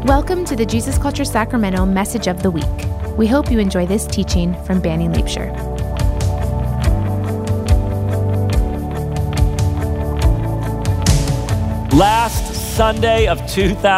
Welcome to the Jesus Culture Sacramento Message of the Week. We hope you enjoy this teaching from Banning Liebscher. Last Sunday of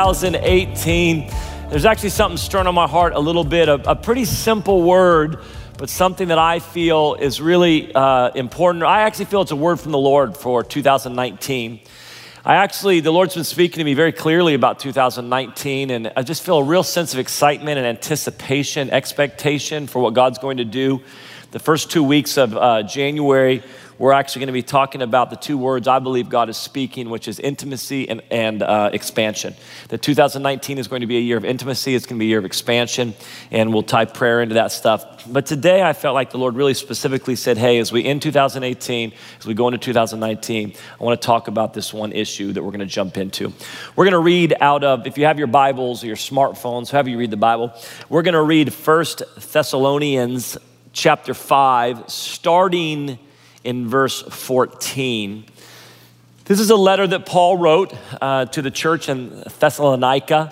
2018, there's actually something stirring on my heart a little bit, a pretty simple word, but something that I feel is really important. I actually feel it's a word from the Lord for 2019. The Lord's been speaking to me very clearly about 2019, and I just feel a real sense of excitement and anticipation, expectation for what God's going to do. The first 2 weeks of January, we're actually going to be talking about the two words I believe God is speaking, which is intimacy and expansion. That 2019 is going to be a year of intimacy, it's going to be a year of expansion, and we'll tie prayer into that stuff. But today I felt like the Lord really specifically said, hey, as we end 2018, as we go into 2019, I want to talk about this one issue that we're going to jump into. We're going to read out of, if you have your Bibles or your smartphones, however you read the Bible, we're going to read 1 Thessalonians chapter 5, starting in verse 14. This is a letter that Paul wrote to the church in Thessalonica.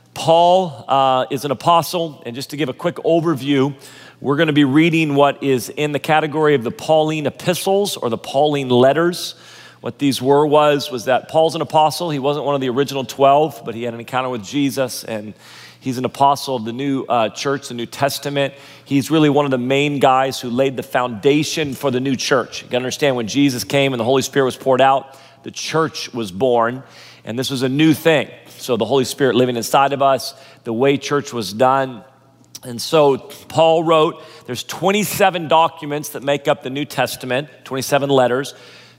Paul is an apostle, and just to give a quick overview, we're going to be reading what is in the category of the Pauline epistles or the Pauline letters. What these was that Paul's an apostle. He wasn't one of the original 12, but he had an encounter with Jesus, and he's an apostle of the new church, the New Testament. He's really one of the main guys who laid the foundation for the new church. You gotta understand, when Jesus came and the Holy Spirit was poured out, the church was born, and this was a new thing. So the Holy Spirit living inside of us, the way church was done. And so Paul wrote, there's 27 documents that make up the New Testament, 27 letters.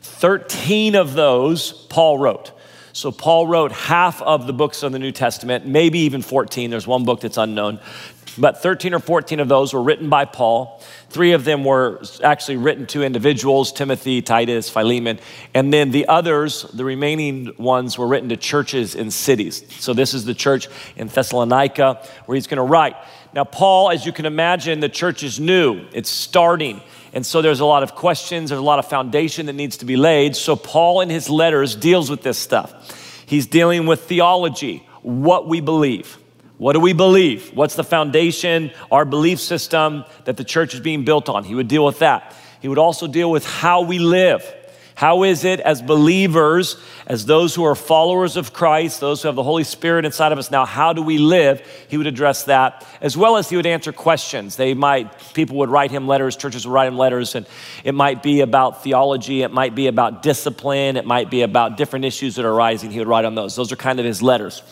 13 of those Paul wrote. So Paul wrote half of the books of the New Testament, maybe even 14. There's one book that's unknown. But 13 or 14 of those were written by Paul. 3 of them were actually written to individuals, Timothy, Titus, Philemon. And then the others, the remaining ones, were written to churches in cities. So this is the church in Thessalonica where he's going to write. Now, Paul, as you can imagine, the church is new. It's starting. And so there's a lot of questions, there's a lot of foundation that needs to be laid. So Paul in his letters deals with this stuff. He's dealing with theology, what we believe. What do we believe? What's the foundation, our belief system that the church is being built on? He would deal with that. He would also deal with how we live. How is it as believers, as those who are followers of Christ, those who have the Holy Spirit inside of us now, how do we live? He would address that, as well as he would answer questions. People would write him letters, churches would write him letters, and it might be about theology, it might be about discipline, it might be about different issues that are arising. He would write on those. Those are kind of his letters.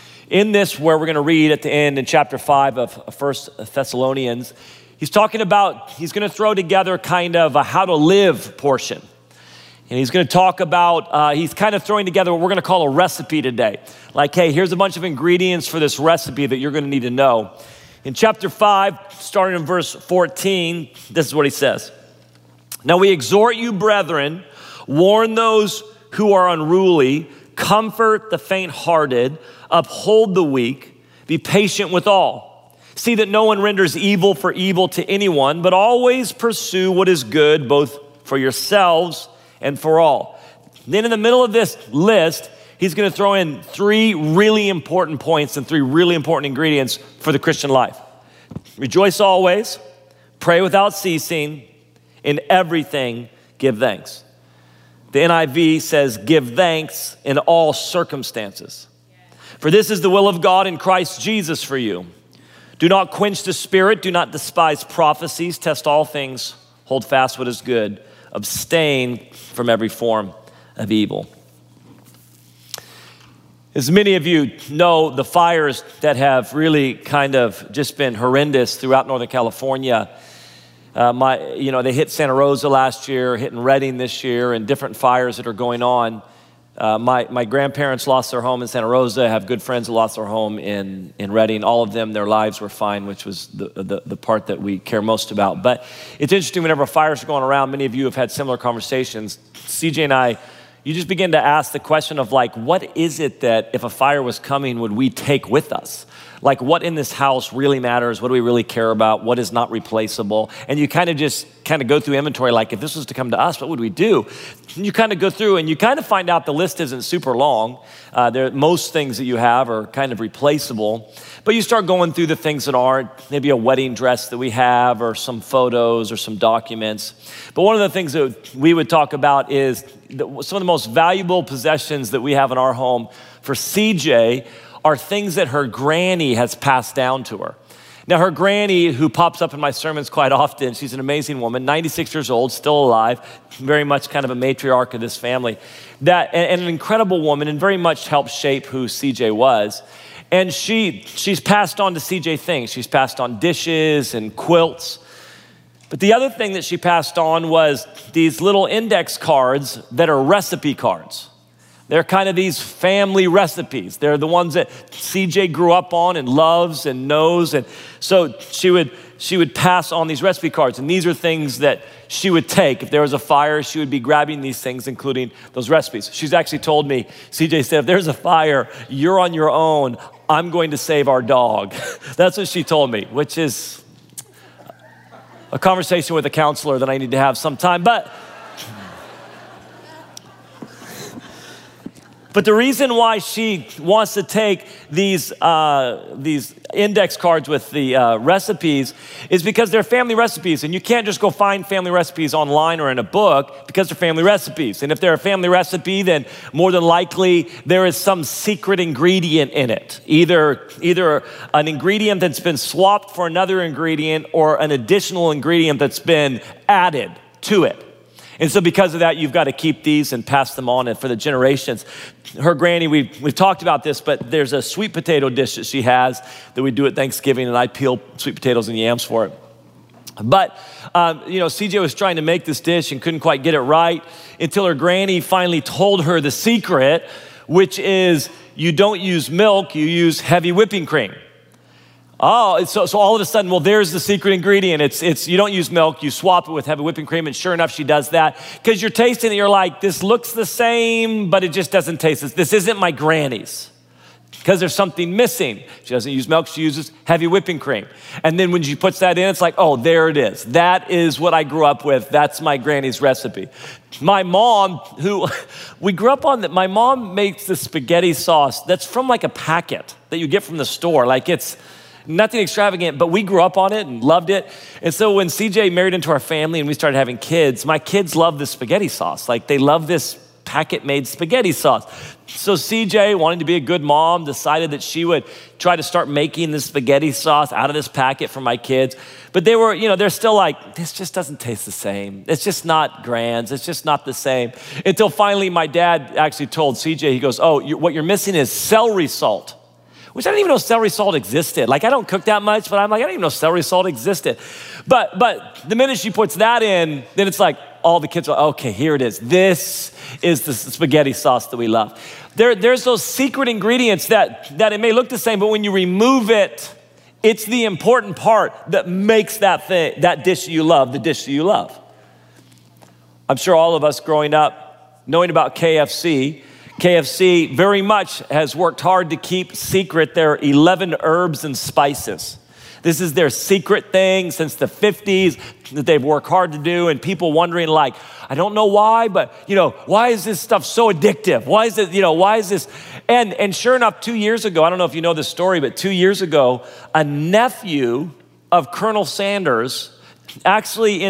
In this, where we're going to read at the end in chapter 5 of 1 Thessalonians, he's going to throw together kind of a how to live portion. And he's going to talk about, he's kind of throwing together what we're going to call a recipe today. Like, hey, here's a bunch of ingredients for this recipe that you're going to need to know. In chapter 5, starting in verse 14, this is what he says. Now we exhort you, brethren, warn those who are unruly, comfort the faint-hearted, uphold the weak, be patient with all. See that no one renders evil for evil to anyone, but always pursue what is good, both for yourselves and for all. Then in the middle of this list, he's going to throw in 3 really important points and 3 really important ingredients for the Christian life. Rejoice always, pray without ceasing, in everything give thanks. The NIV says, give thanks in all circumstances. For this is the will of God in Christ Jesus for you. Do not quench the spirit, do not despise prophecies, test all things, hold fast what is good. Abstain from every form of evil. As many of you know, the fires that have really kind of just been horrendous throughout Northern California. They hit Santa Rosa last year, hitting Redding this year, and different fires that are going on. My grandparents lost their home in Santa Rosa. I have good friends who lost their home in Redding. All of them, their lives were fine, which was the part that we care most about. But it's interesting, whenever fires are going around, many of you have had similar conversations. CJ and I, you just begin to ask the question of like, what is it that if a fire was coming, would we take with us? Like what in this house really matters? What do we really care about? What is not replaceable? And you kind of go through inventory, like if this was to come to us, what would we do? And you kind of go through and you kind of find out the list isn't super long. Most things that you have are kind of replaceable, but you start going through the things that aren't, maybe a wedding dress that we have or some photos or some documents. But one of the things that we would talk about is some of the most valuable possessions that we have in our home for CJ are things that her granny has passed down to her. Now, her granny, who pops up in my sermons quite often, she's an amazing woman, 96 years old, still alive, very much kind of a matriarch of this family, and an incredible woman and very much helped shape who CJ was. And she's passed on to CJ things. She's passed on dishes and quilts. But the other thing that she passed on was these little index cards that are recipe cards. They're kind of these family recipes. They're the ones that CJ grew up on and loves and knows. And so she would pass on these recipe cards. And these are things that she would take. If there was a fire, she would be grabbing these things, including those recipes. She's actually told me, CJ said, if there's a fire, you're on your own. I'm going to save our dog. That's what she told me, which is a conversation with a counselor that I need to have sometime. But the reason why she wants to take these index cards with the recipes is because they're family recipes, and you can't just go find family recipes online or in a book because they're family recipes. And if they're a family recipe, then more than likely there is some secret ingredient in it, either an ingredient that's been swapped for another ingredient or an additional ingredient that's been added to it. And so because of that, you've got to keep these and pass them on for the generations. Her granny, we've talked about this, but there's a sweet potato dish that she has that we do at Thanksgiving, and I peel sweet potatoes and yams for it. But, CJ was trying to make this dish and couldn't quite get it right until her granny finally told her the secret, which is you don't use milk, you use heavy whipping cream. Oh, so all of a sudden, well, there's the secret ingredient. It's you don't use milk, you swap it with heavy whipping cream, and sure enough, she does that. Because you're tasting it, you're like, this looks the same, but it just doesn't taste this. This isn't my granny's. Because there's something missing. She doesn't use milk, she uses heavy whipping cream. And then when she puts that in, it's like, oh, there it is. That is what I grew up with. That's my granny's recipe. My mom, we grew up on that, my mom makes the spaghetti sauce that's from like a packet that you get from the store. Like it's nothing extravagant, but we grew up on it and loved it. And so when CJ married into our family and we started having kids, my kids love this spaghetti sauce. Like they love this packet-made spaghetti sauce. So CJ, wanting to be a good mom, decided that she would try to start making this spaghetti sauce out of this packet for my kids. But they were, they're still like, this just doesn't taste the same. It's just not Grands. It's just not the same. Until finally my dad actually told CJ, he goes, oh, what you're missing is celery salt. Which I didn't even know celery salt existed. Like I don't cook that much, but I'm like, I didn't even know celery salt existed. But the minute she puts that in, then it's like all the kids are, okay, here it is. This is the spaghetti sauce that we love. There's those secret ingredients that it may look the same, but when you remove it, it's the important part that makes that dish you love, the dish that you love. I'm sure all of us growing up, knowing about KFC very much has worked hard to keep secret their 11 herbs and spices. This is their secret thing since the 50s that they've worked hard to do, and people wondering like, I don't know why, but why is this stuff so addictive? Why is this? And sure enough, 2 years ago, I don't know if you know this story, but 2 years ago, a nephew of Colonel Sanders actually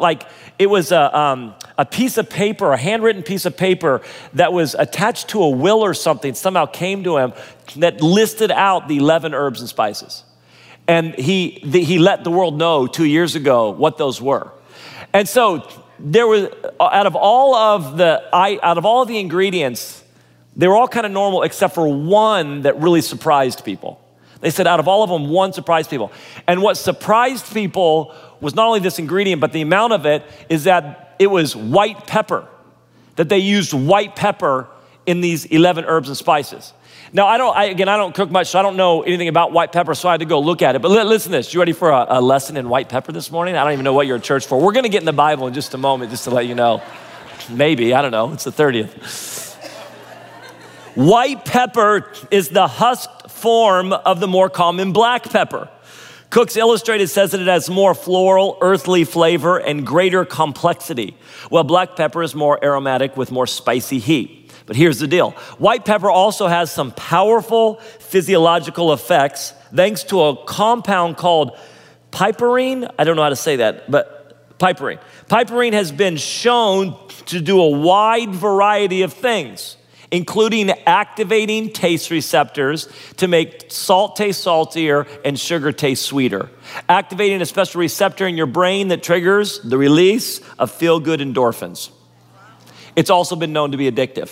it was a piece of paper, a handwritten piece of paper that was attached to a will or something, somehow came to him that listed out the 11 herbs and spices. And he let the world know 2 years ago what those were. And so there was, out of all of the ingredients, they were all kind of normal except for one that really surprised people. They said out of all of them, one surprised people. And what surprised people was not only this ingredient, but the amount of it is that it was white pepper, that they used white pepper in these 11 herbs and spices. Now, I don't cook much, so I don't know anything about white pepper, so I had to go look at it. But listen to this. You ready for a lesson in white pepper this morning? I don't even know what you're at church for. We're going to get in the Bible in just a moment, just to let you know. Maybe, I don't know. It's the 30th. White pepper is the husked form of the more common black pepper. Cook's Illustrated says that it has more floral, earthly flavor and greater complexity, while black pepper is more aromatic with more spicy heat. But here's the deal. White pepper also has some powerful physiological effects thanks to a compound called piperine. I don't know how to say that, but piperine. Piperine has been shown to do a wide variety of things, including activating taste receptors to make salt taste saltier and sugar taste sweeter, activating a special receptor in your brain that triggers the release of feel-good endorphins. It's also been known to be addictive.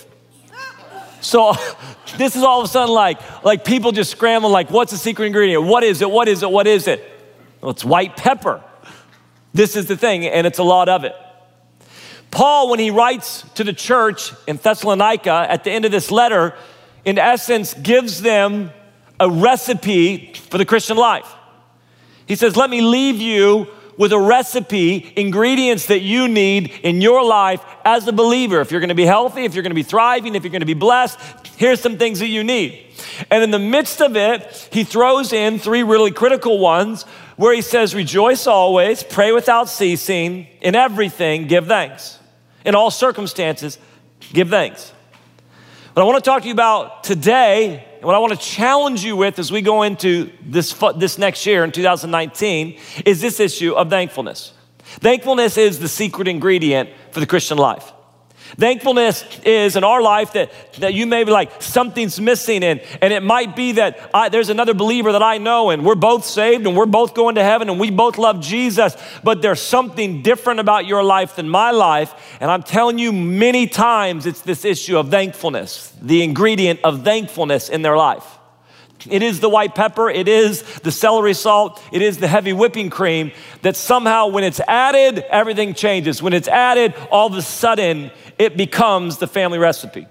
So this is all of a sudden like people just scrambling like, what's the secret ingredient? What is it? What is it? What is it? Well, it's white pepper. This is the thing, and it's a lot of it. Paul, when he writes to the church in Thessalonica at the end of this letter, in essence, gives them a recipe for the Christian life. He says, let me leave you with a recipe, ingredients that you need in your life as a believer. If you're gonna be healthy, if you're gonna be thriving, if you're gonna be blessed, here's some things that you need. And in the midst of it, he throws in 3 really critical ones where he says, rejoice always, pray without ceasing, in everything, give thanks. In all circumstances, give thanks. What I want to talk to you about today, and what I want to challenge you with as we go into this next year in 2019, is this issue of thankfulness. Thankfulness is the secret ingredient for the Christian life. Thankfulness is in our life that you may be like, something's missing, and it might be that there's another believer that I know, and we're both saved, and we're both going to heaven, and we both love Jesus, but there's something different about your life than my life, and I'm telling you many times it's this issue of thankfulness, the ingredient of thankfulness in their life. It is the white pepper, it is the celery salt, it is the heavy whipping cream that somehow when it's added, everything changes. When it's added, all of a sudden, it becomes the family recipe.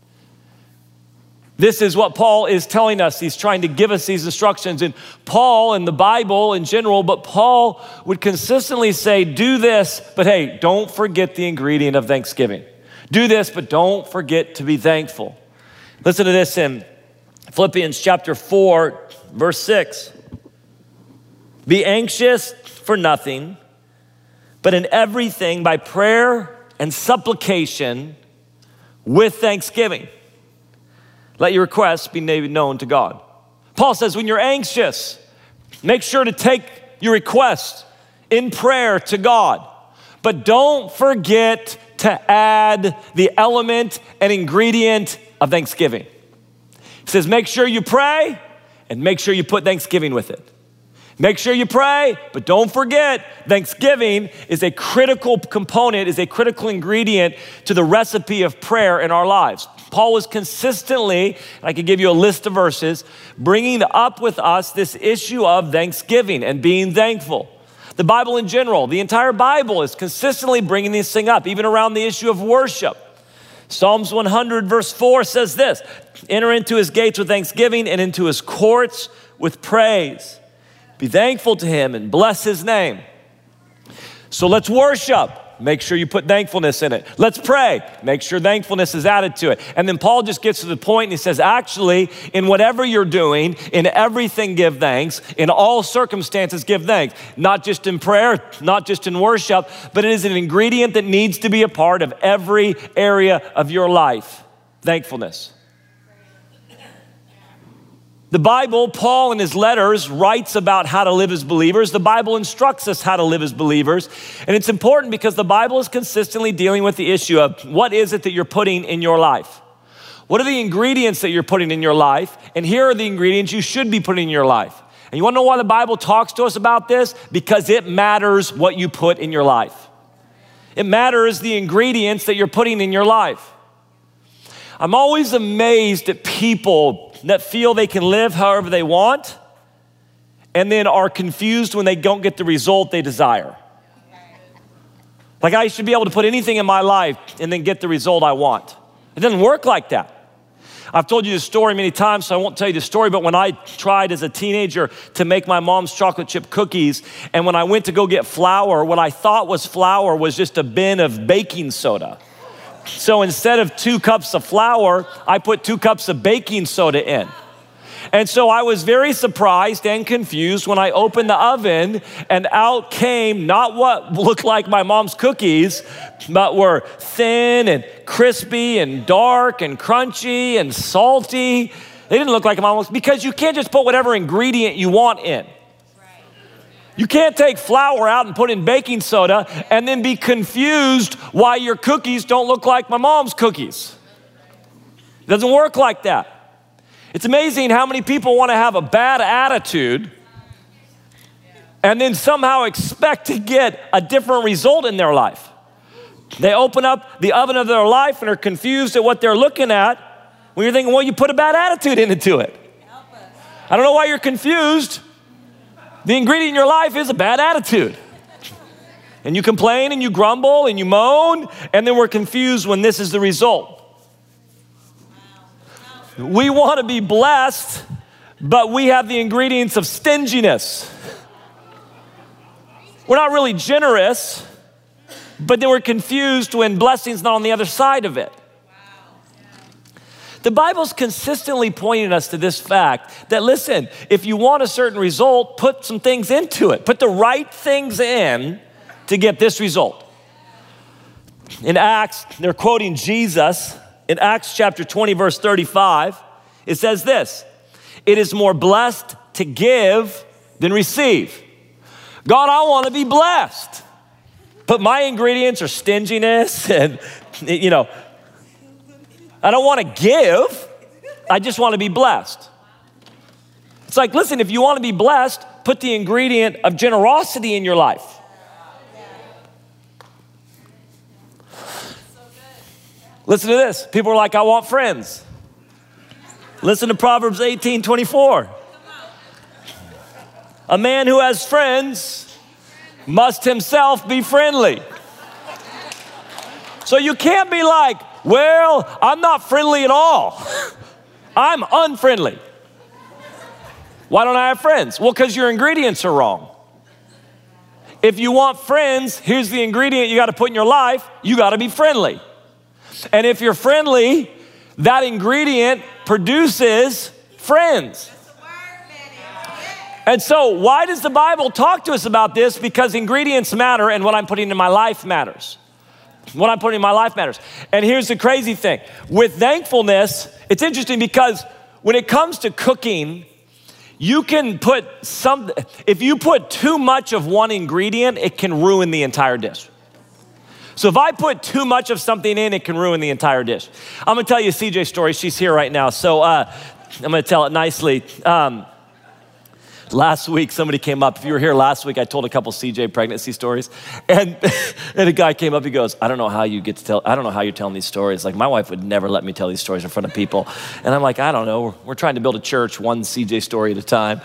This is what Paul is telling us. He's trying to give us these instructions. And Paul and the Bible in general, but Paul would consistently say, do this, but hey, don't forget the ingredient of thanksgiving. Do this, but don't forget to be thankful. Listen to this in Philippians chapter 4, verse 6. Be anxious for nothing, but in everything by prayer and supplication with thanksgiving, let your requests be made known to God. Paul says when you're anxious, make sure to take your request in prayer to God, but don't forget to add the element and ingredient of thanksgiving. He says make sure you pray and make sure you put thanksgiving with it. Make sure you pray, but don't forget, thanksgiving is a critical component, is a critical ingredient to the recipe of prayer in our lives. Paul was consistently, I could give you a list of verses, bringing up with us this issue of thanksgiving and being thankful. The Bible in general, the entire Bible is consistently bringing this thing up, even around the issue of worship. Psalms 100 verse 4 says this, enter into his gates with thanksgiving and into his courts with praise. Be thankful to him and bless his name. So let's worship. Make sure you put thankfulness in it. Let's pray. Make sure thankfulness is added to it. And then Paul just gets to the point and he says, actually, in whatever you're doing, in everything give thanks. In all circumstances give thanks. Not just in prayer, not just in worship, but it is an ingredient that needs to be a part of every area of your life. Thankfulness. The Bible, Paul in his letters writes about how to live as believers. The Bible instructs us how to live as believers. And it's important because the Bible is consistently dealing with the issue of what is it that you're putting in your life? What are the ingredients that you're putting in your life? And here are the ingredients you should be putting in your life. And you wanna know why the Bible talks to us about this? Because it matters what you put in your life. It matters the ingredients that you're putting in your life. I'm always amazed at people that feel they can live however they want and then are confused when they don't get the result they desire. Like I should be able to put anything in my life and then get the result I want. It doesn't work like that. I've told you this story many times, so I won't tell you the story, but when I tried as a teenager to make my mom's chocolate chip cookies, and when I went to go get flour, what I thought was flour was just a bin of baking soda. So instead of 2 cups of flour, I put 2 cups of baking soda in. And so I was very surprised and confused when I opened the oven and out came not what looked like my mom's cookies, but were thin and crispy and dark and crunchy and salty. They didn't look like my mom's, because you can't just put whatever ingredient you want in. You can't take flour out and put in baking soda and then be confused why your cookies don't look like my mom's cookies. It doesn't work like that. It's amazing how many people want to have a bad attitude and then somehow expect to get a different result in their life. They open up the oven of their life and are confused at what they're looking at when you're thinking, well, you put a bad attitude into it. I don't know why you're confused. The ingredient in your life is a bad attitude. And you complain and you grumble and you moan, and then we're confused when this is the result. We want to be blessed, but we have the ingredients of stinginess. We're not really generous, but then we're confused when blessing's not on the other side of it. The Bible's consistently pointing us to this fact that, listen, if you want a certain result, put some things into it. Put the right things in to get this result. In Acts, they're quoting Jesus. In Acts chapter 20, verse 35, it says this: it is more blessed to give than receive. God, I want to be blessed, but my ingredients are stinginess and, I don't want to give. I just want to be blessed. It's like, listen, if you want to be blessed, put the ingredient of generosity in your life. Listen to this. People are like, I want friends. Listen to Proverbs 18:24. A man who has friends must himself be friendly. So you can't be like, well, I'm not friendly at all. I'm unfriendly. Why don't I have friends? Well, because your ingredients are wrong. If you want friends, here's the ingredient you got to put in your life. You got to be friendly. And if you're friendly, that ingredient produces friends. And so why does the Bible talk to us about this? Because ingredients matter, and what I'm putting in my life matters. What I'm putting in my life matters. And here's the crazy thing. With thankfulness, it's interesting because when it comes to cooking, you can put if you put too much of one ingredient, it can ruin the entire dish. So if I put too much of something in, it can ruin the entire dish. I'm gonna tell you a CJ story. She's here right now. So I'm gonna tell it nicely. Last week, somebody came up. If you were here last week, I told a couple CJ pregnancy stories. And a guy came up, he goes, I don't know how you're telling these stories. Like, my wife would never let me tell these stories in front of people. And I'm like, I don't know. We're trying to build a church, one CJ story at a time.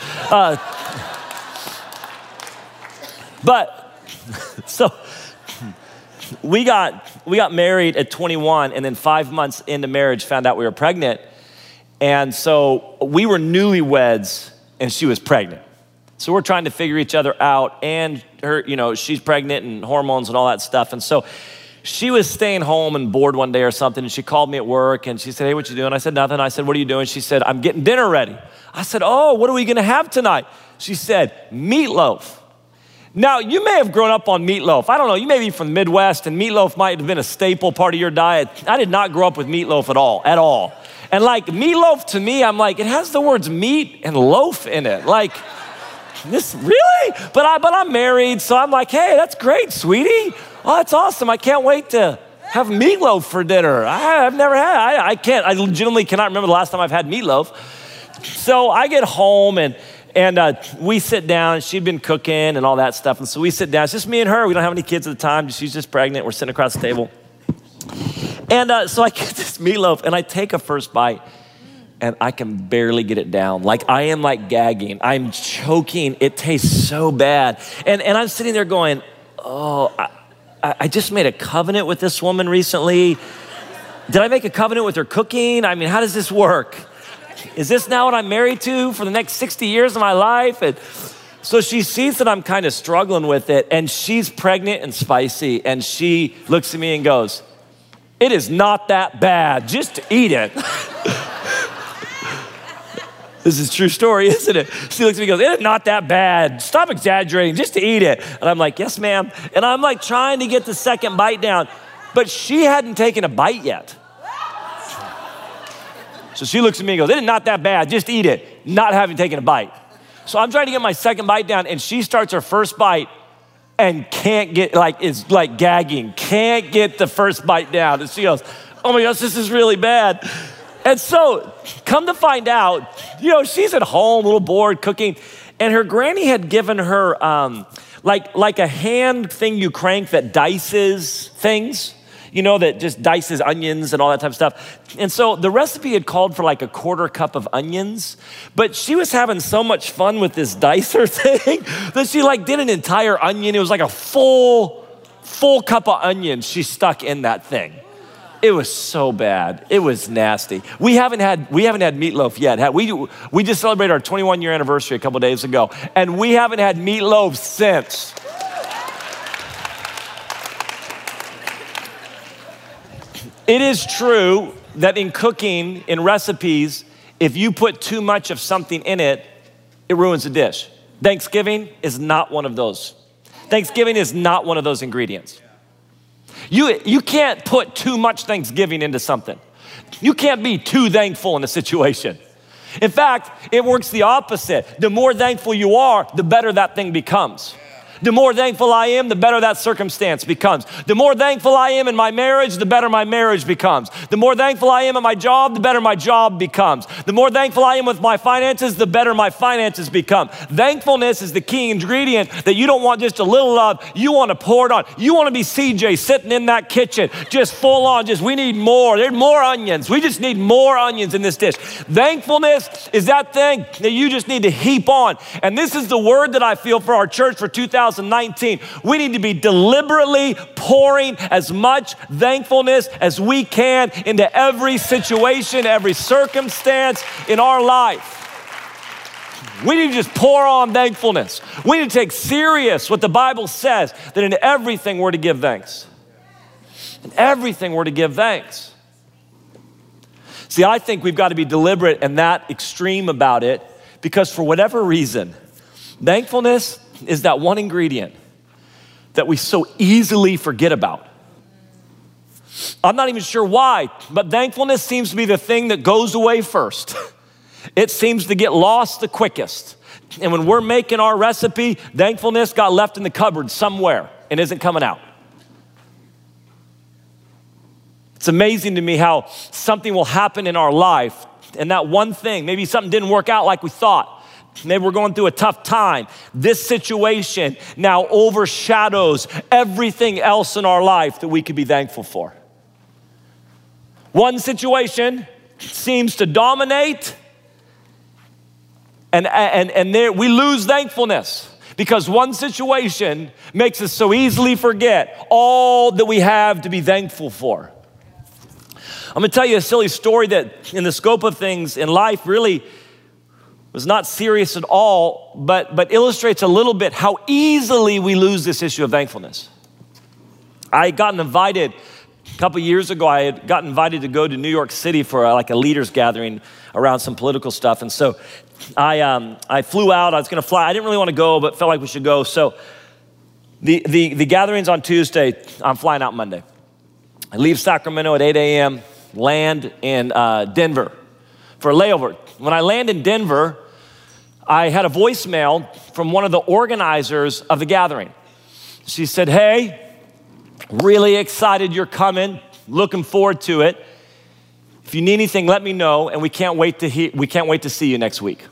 So we got married at 21, and then 5 months into marriage, found out we were pregnant. And so we were newlyweds, and she was pregnant. So we're trying to figure each other out, and her, she's pregnant and hormones and all that stuff. And so she was staying home and bored one day or something, and she called me at work, and she said, hey, what you doing? I said, nothing. I said, what are you doing? She said, I'm getting dinner ready. I said, oh, what are we gonna have tonight? She said, meatloaf. Now, you may have grown up on meatloaf. I don't know, you may be from the Midwest, and meatloaf might have been a staple part of your diet. I did not grow up with meatloaf at all. And like, meatloaf to me, I'm like, it has the words meat and loaf in it. Like, this, really? But I'm married, so I'm like, hey, that's great, sweetie. Oh, that's awesome. I can't wait to have meatloaf for dinner. I've never had, I legitimately cannot remember the last time I've had meatloaf. So I get home, and we sit down, and she'd been cooking and all that stuff. And so we sit down, it's just me and her. We don't have any kids at the time. She's just pregnant. We're sitting across the table. And so I get this meatloaf, and I take a first bite, and I can barely get it down. Like, I am like gagging. I'm choking. It tastes so bad. And I'm sitting there going, oh, I just made a covenant with this woman recently. Did I make a covenant with her cooking? I mean, how does this work? Is this now what I'm married to for the next 60 years of my life? And so she sees that I'm kind of struggling with it, and she's pregnant and spicy, and she looks at me and goes, It is not that bad. Just eat it. This is a true story, isn't it? She looks at me and goes, it is not that bad. Stop exaggerating, just eat it. And I'm like, yes, ma'am. And I'm like trying to get the second bite down, but she hadn't taken a bite yet. So she looks at me and goes, it is not that bad, just eat it. Not having taken a bite. So I'm trying to get my second bite down, and she starts her first bite and can't get, is gagging, can't get the first bite down. And she goes, oh my gosh, this is really bad. And so come to find out, she's at home, a little bored, cooking, and her granny had given her like a hand thing you crank that dices things, that just dices onions and all that type of stuff. And so the recipe had called for like a quarter cup of onions, but she was having so much fun with this dicer thing that she did an entire onion. It was like a full cup of onions she stuck in that thing. It was so bad. It was nasty. We haven't had meatloaf yet. We just celebrated our 21-year anniversary a couple days ago, and we haven't had meatloaf since. It is true that in cooking, in recipes, if you put too much of something in it, it ruins the dish. Thanksgiving is not one of those. Thanksgiving is not one of those ingredients. You can't put too much Thanksgiving into something. You can't be too thankful in a situation. In fact, it works the opposite. The more thankful you are, the better that thing becomes. The more thankful I am, the better that circumstance becomes. The more thankful I am in my marriage, the better my marriage becomes. The more thankful I am at my job, the better my job becomes. The more thankful I am with my finances, the better my finances become. Thankfulness is the key ingredient that you don't want just a little of, you want to pour it on. You want to be CJ sitting in that kitchen, just full on, we need more. There's more onions. We just need more onions in this dish. Thankfulness is that thing that you just need to heap on. And this is the word that I feel for our church for 2019. We need to be deliberately pouring as much thankfulness as we can into every situation, every circumstance in our life. We need to just pour on thankfulness. We need to take serious what the Bible says, that in everything we're to give thanks. In everything we're to give thanks. See, I think we've got to be deliberate and that extreme about it, because for whatever reason, thankfulness is that one ingredient that we so easily forget about. I'm not even sure why, but thankfulness seems to be the thing that goes away first. It seems to get lost the quickest. And when we're making our recipe, thankfulness got left in the cupboard somewhere and isn't coming out. It's amazing to me how something will happen in our life, and that one thing, maybe something didn't work out like we thought. Maybe we're going through a tough time. This situation now overshadows everything else in our life that we could be thankful for. One situation seems to dominate, and there we lose thankfulness because one situation makes us so easily forget all that we have to be thankful for. I'm gonna tell you a silly story that in the scope of things in life really was not serious at all, but illustrates a little bit how easily we lose this issue of thankfulness. I had gotten invited a couple years ago. I had gotten invited to go to New York City for a leaders gathering around some political stuff. And so I flew out. I was going to fly. I didn't really want to go, but felt like we should go. So the gathering's on Tuesday. I'm flying out Monday. I leave Sacramento at 8 a.m., land in Denver for a layover. When I land in Denver, I had a voicemail from one of the organizers of the gathering. She said, hey, really excited you're coming, looking forward to it. If you need anything, let me know, and we can't wait to see you next week.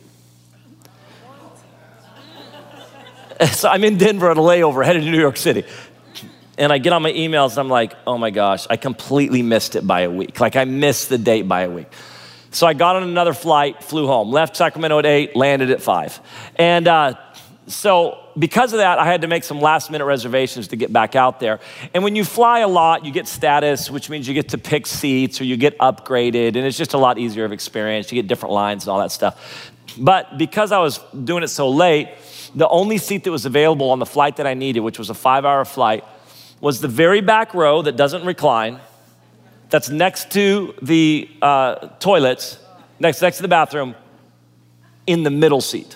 So I'm in Denver at a layover, headed to New York City. And I get on my emails, and I'm like, oh my gosh, I completely missed it by a week. I missed the date by a week. So I got on another flight, flew home, left Sacramento at 8, landed at 5. And so because of that, I had to make some last minute reservations to get back out there. And when you fly a lot, you get status, which means you get to pick seats or you get upgraded, and it's just a lot easier of experience. You get different lines and all that stuff. But because I was doing it so late, the only seat that was available on the flight that I needed, which was a 5-hour flight, was the very back row that doesn't recline, that's next to the toilets, next to the bathroom, in the middle seat.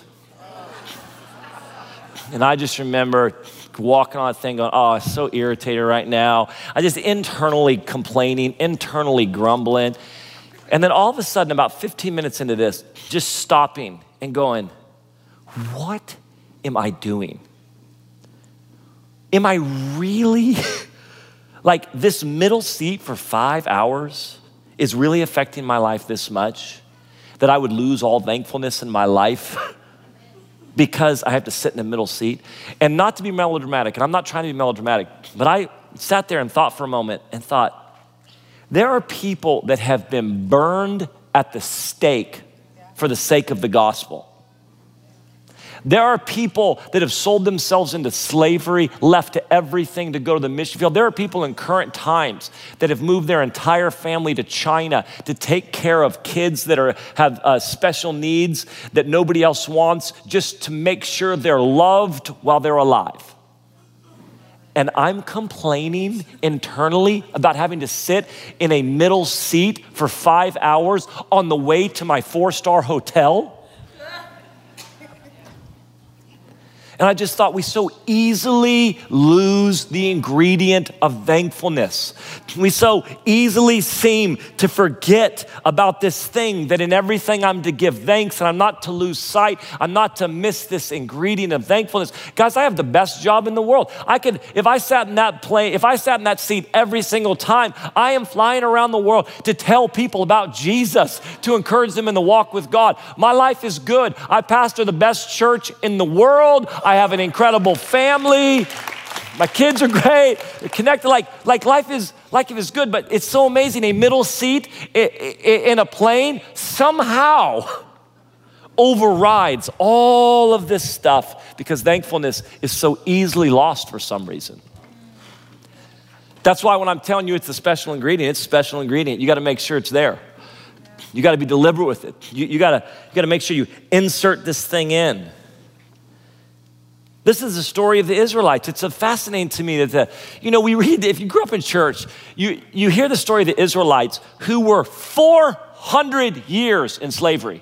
And I just remember walking on that thing going, oh, I'm so irritated right now. I just internally complaining, internally grumbling. And then all of a sudden, about 15 minutes into this, just stopping and going, what am I doing? Am I really, like this middle seat for 5 hours is really affecting my life this much that I would lose all thankfulness in my life because I have to sit in the middle seat? And not to be melodramatic, and I'm not trying to be melodramatic, but I sat there and thought for a moment and thought, there are people that have been burned at the stake for the sake of the gospel. There are people that have sold themselves into slavery, left to everything to go to the mission field. There are people in current times that have moved their entire family to China to take care of kids that have special needs that nobody else wants, just to make sure they're loved while they're alive. And I'm complaining internally about having to sit in a middle seat for 5 hours on the way to my 4-star hotel. And I just thought we so easily lose the ingredient of thankfulness. We so easily seem to forget about this thing that in everything I'm to give thanks, and I'm not to lose sight. I'm not to miss this ingredient of thankfulness. Guys, I have the best job in the world. If I sat in that seat every single time, I am flying around the world to tell people about Jesus, to encourage them in the walk with God. My life is good. I pastor the best church in the world. I have an incredible family. My kids are great. They're connected. Like life is good, but it's so amazing. A middle seat in a plane somehow overrides all of this stuff because thankfulness is so easily lost for some reason. That's why when I'm telling you it's a special ingredient, it's a special ingredient. You got to make sure it's there. You got to be deliberate with it. You got to make sure you insert this thing in. This is the story of the Israelites. It's fascinating to me that, we read, if you grew up in church, you hear the story of the Israelites who were 400 years in slavery.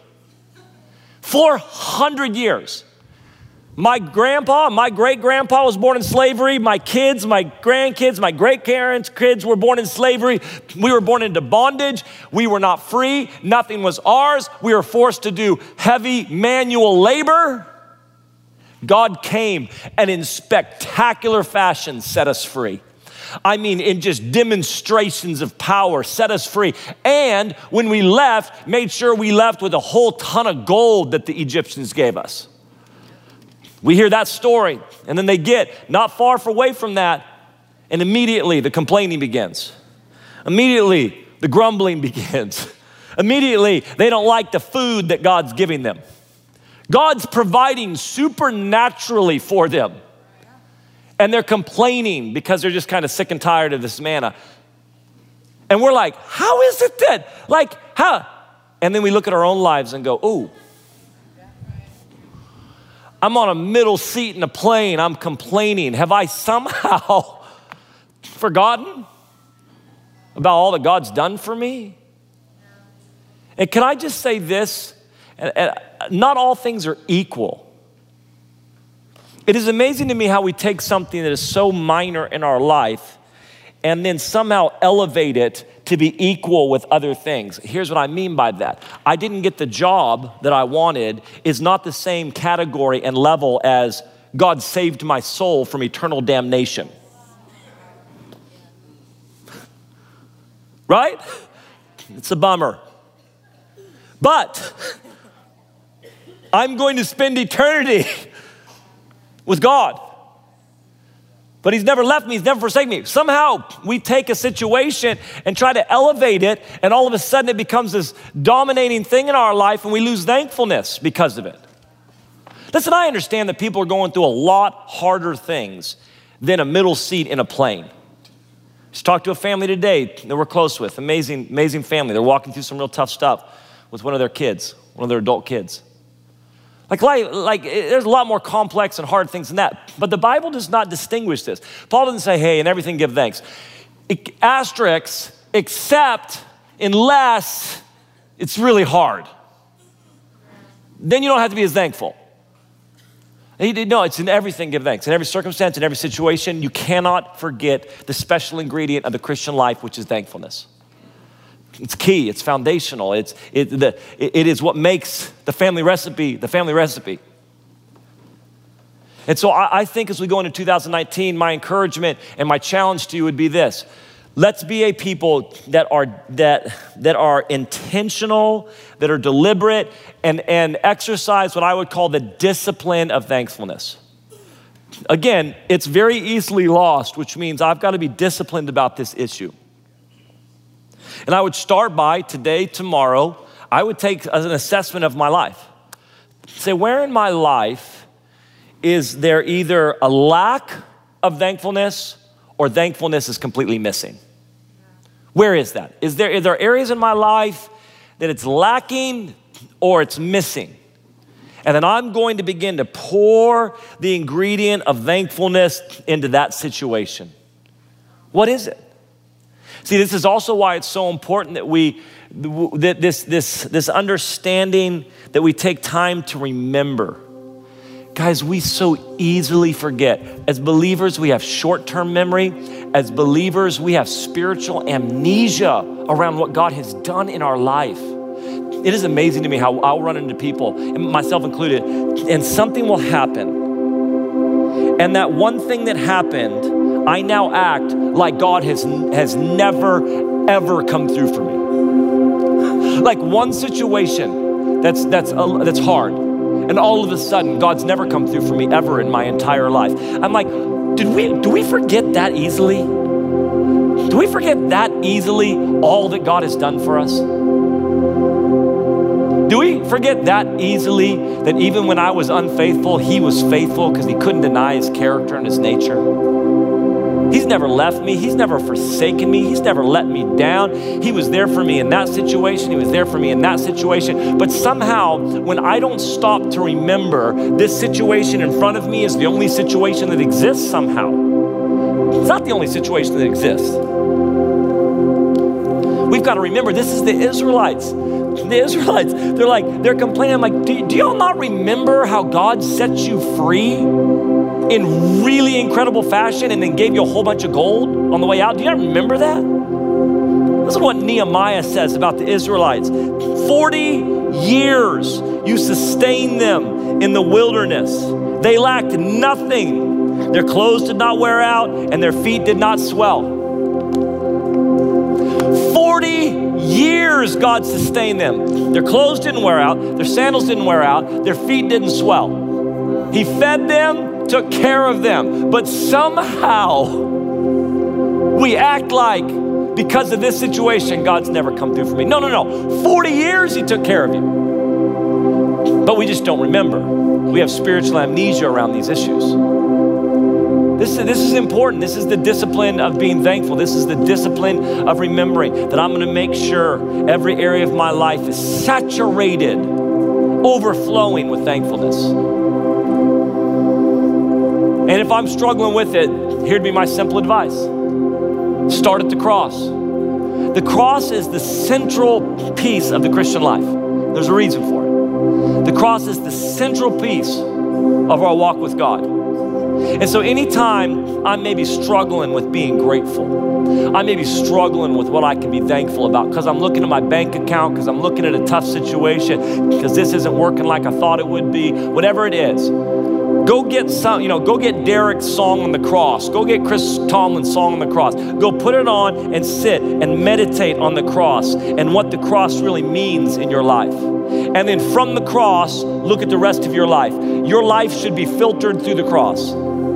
400 years. My great-grandpa was born in slavery. My kids, my grandkids, my great-parents' kids were born in slavery. We were born into bondage. We were not free. Nothing was ours. We were forced to do heavy manual labor. God came and in spectacular fashion set us free. I mean, in just demonstrations of power, set us free. And when we left, made sure we left with a whole ton of gold that the Egyptians gave us. We hear that story, and then they get not far away from that, and immediately the complaining begins. Immediately the grumbling begins. Immediately they don't like the food that God's giving them. God's providing supernaturally for them. And they're complaining because they're just kind of sick and tired of this manna. And we're like, how is it that, how? And then we look at our own lives and go, oh, I'm on a middle seat in a plane. I'm complaining. Have I somehow forgotten about all that God's done for me? And can I just say this? Not all things are equal. It is amazing to me how we take something that is so minor in our life and then somehow elevate it to be equal with other things. Here's what I mean by that. I didn't get the job that I wanted is not the same category and level as God saved my soul from eternal damnation. Right? It's a bummer. But I'm going to spend eternity with God. But he's never left me, he's never forsaken me. Somehow we take a situation and try to elevate it, and all of a sudden it becomes this dominating thing in our life, and we lose thankfulness because of it. Listen, I understand that people are going through a lot harder things than a middle seat in a plane. Just talked to a family today that we're close with, amazing family. They're walking through some real tough stuff with one of their kids, one of their adult kids. There's a lot more complex and hard things than that. But the Bible does not distinguish this. Paul doesn't say, hey, in everything give thanks. Asterisks except unless it's really hard. Then you don't have to be as thankful. No, it's in everything, give thanks. In every circumstance, in every situation, you cannot forget the special ingredient of the Christian life, which is thankfulness. It's key, it's foundational. It is what makes the family recipe the family recipe. And so I think as we go into 2019, my encouragement and my challenge to you would be this. Let's be a people that are intentional, that are deliberate, and exercise what I would call the discipline of thankfulness. Again, it's very easily lost, which means I've got to be disciplined about this issue. And I would start by today, tomorrow, I would take an assessment of my life. Say, where in my life is there either a lack of thankfulness or thankfulness is completely missing? Where is that? Are there areas in my life that it's lacking or it's missing? And then I'm going to begin to pour the ingredient of thankfulness into that situation. What is it? See, this is also why it's so important that this understanding that we take time to remember. Guys, we so easily forget. As believers, we have short-term memory. As believers, we have spiritual amnesia around what God has done in our life. It is amazing to me how I'll run into people, and myself included, and something will happen. And that one thing that happened, I now act like God has never, ever come through for me. Like one situation that's hard. And all of a sudden, God's never come through for me ever in my entire life. I'm like, do we forget that easily? Do we forget that easily all that God has done for us? Do we forget that easily that even when I was unfaithful, he was faithful because he couldn't deny his character and his nature? He's never left me. He's never forsaken me. He's never let me down. He was there for me in that situation. He was there for me in that situation. But somehow, when I don't stop to remember this situation in front of me is the only situation that exists somehow. It's not the only situation that exists. We've got to remember, this is the Israelites. The Israelites, they're complaining. I'm like, do y'all not remember how God set you free in really incredible fashion and then gave you a whole bunch of gold on the way out? Do you not remember that? Listen to what Nehemiah says about the Israelites. 40 years you sustained them in the wilderness. They lacked nothing. Their clothes did not wear out and their feet did not swell. 40 years God sustained them. Their clothes didn't wear out. Their sandals didn't wear out. Their feet didn't swell. He fed them, took care of them. But somehow we act like because of this situation, God's never come through for me. No. 40 years he took care of you. But we just don't remember. We have spiritual amnesia around these issues. This is important. This is the discipline of being thankful. This is the discipline of remembering that I'm going to make sure every area of my life is saturated, overflowing with thankfulness. And if I'm struggling with it, here'd be my simple advice. Start at the cross. The cross is the central piece of the Christian life. There's a reason for it. The cross is the central piece of our walk with God. And so anytime I may be struggling with being grateful, I may be struggling with what I can be thankful about because I'm looking at my bank account, because I'm looking at a tough situation, because this isn't working like I thought it would be, whatever it is, go get go get Derek's song on the cross. Go get Chris Tomlin's song on the cross. Go put it on and sit and meditate on the cross and what the cross really means in your life. And then from the cross, look at the rest of your life. Your life should be filtered through the cross.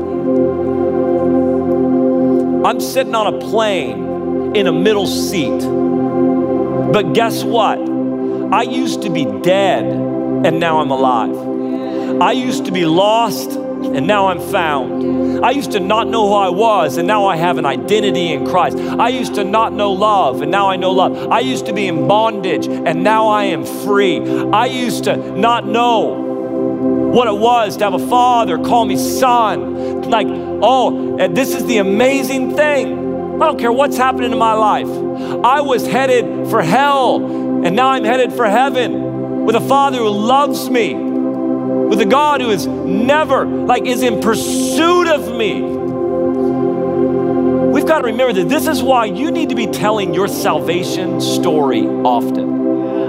I'm sitting on a plane in a middle seat. But guess what? I used to be dead and now I'm alive. I used to be lost and now I'm found. I used to not know who I was and now I have an identity in Christ. I used to not know love and now I know love. I used to be in bondage and now I am free. I used to not know what it was to have a father call me son. Like, oh, and this is the amazing thing. I don't care what's happening in my life. I was headed for hell, and now I'm headed for heaven with a Father who loves me, with a God who is never, is in pursuit of me. We've got to remember that this is why you need to be telling your salvation story often.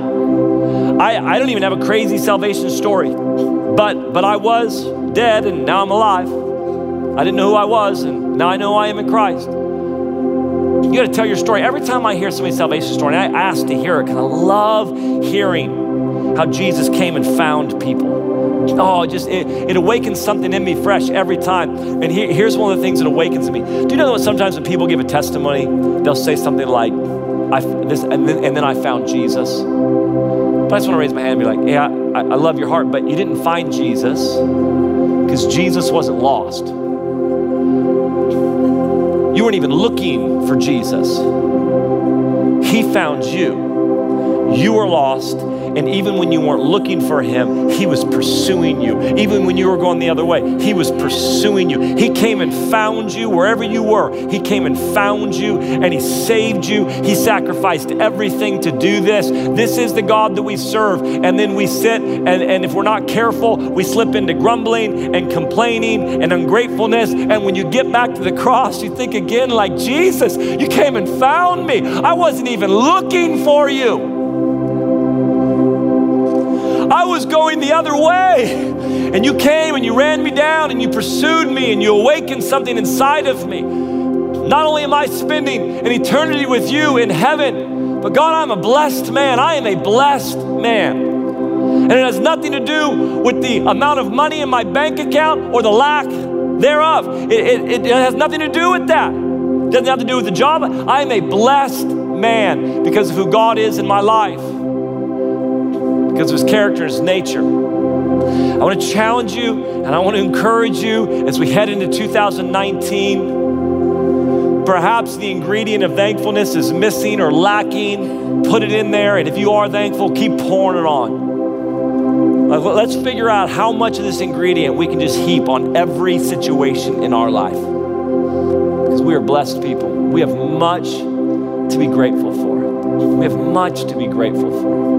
I don't even have a crazy salvation story, but I was dead and now I'm alive. I didn't know who I was and now I know I am in Christ. You got to tell your story. Every time I hear somebody's salvation story, and I ask to hear it because I love hearing how Jesus came and found people. Oh, it awakens something in me fresh every time. And here's one of the things that awakens me. Do you know that sometimes when people give a testimony, they'll say something like, and then I found Jesus. But I just want to raise my hand and be like, yeah, I love your heart, but you didn't find Jesus because Jesus wasn't lost. You weren't even looking for Jesus. He found you. You were lost, and even when you weren't looking for him, he was pursuing you. Even when you were going the other way, he was pursuing you. He came and found you wherever you were. He came and found you, and he saved you. He sacrificed everything to do this. This is the God that we serve. And then we sit, and if we're not careful, we slip into grumbling and complaining and ungratefulness. And when you get back to the cross, you think again like, Jesus, you came and found me. I wasn't even looking for you. I was going the other way, and you came and you ran me down and you pursued me and you awakened something inside of me. Not only am I spending an eternity with you in heaven, but God, I'm a blessed man. I am a blessed man. And it has nothing to do with the amount of money in my bank account or the lack thereof. It has nothing to do with that. It doesn't have to do with the job. I am a blessed man because of who God is in my life, because of his character and his nature. I want to challenge you and I want to encourage you as we head into 2019. Perhaps the ingredient of thankfulness is missing or lacking. Put it in there, and if you are thankful, keep pouring it on. Let's figure out how much of this ingredient we can just heap on every situation in our life, because we are blessed people. We have much to be grateful for. We have much to be grateful for.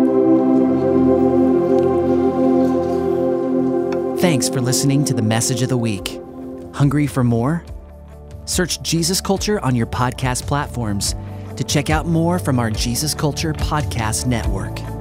Thanks for listening to the Message of the Week. Hungry for more? Search Jesus Culture on your podcast platforms to check out more from our Jesus Culture Podcast Network.